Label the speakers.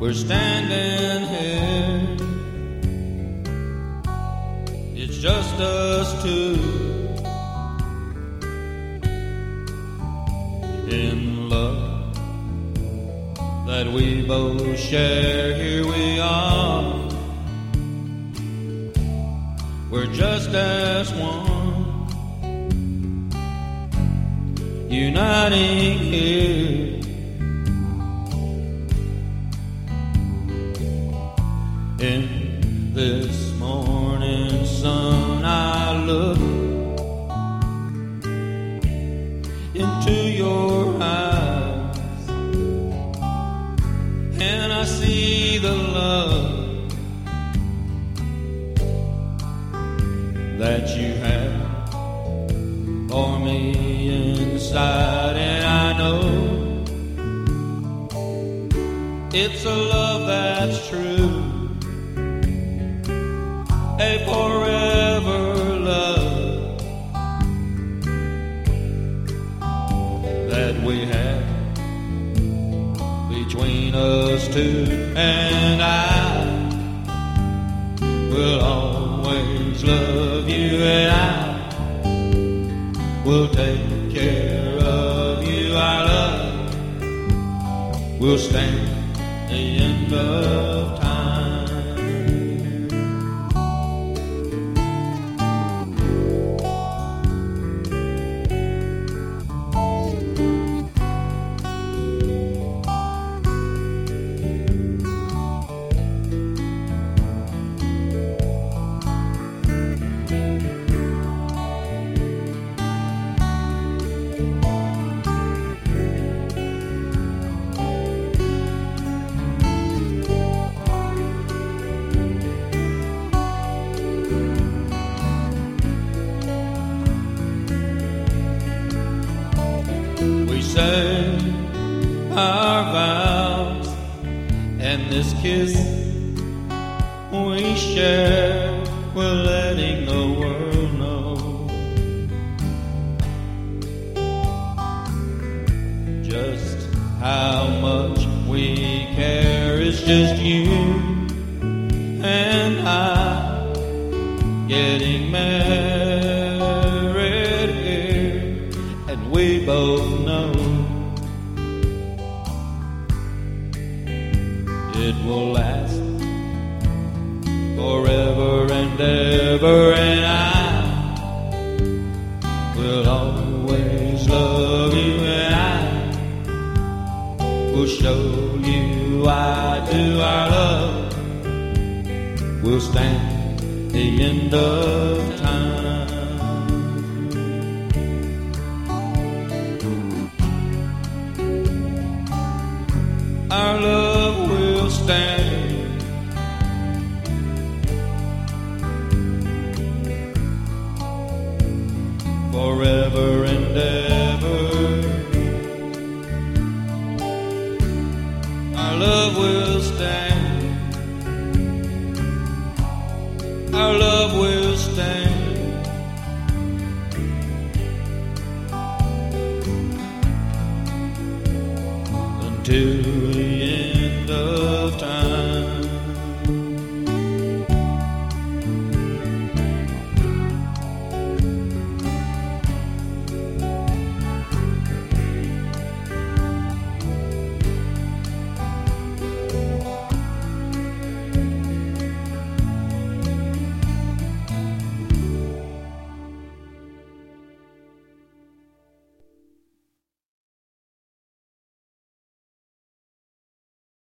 Speaker 1: We're standing here, it's just us two in love that we both share. Here we are, we're just as one, uniting here. In this morning sun, I look into your eyes, and I see the love that you have for me inside. And I know it's a love that's true, a forever love that we have between us two. And I will always love you, and I will take care of you. Our love will stand the end of time. Say our vows, and this kiss we share, we're letting the world know just how much we care. It's just you and I getting married here, and we both know it will last forever and ever. And I will always love you, and I will show you I do. Our love will stand the end of time. Our love will stand forever and ever. Our love will stand. Our love will stand until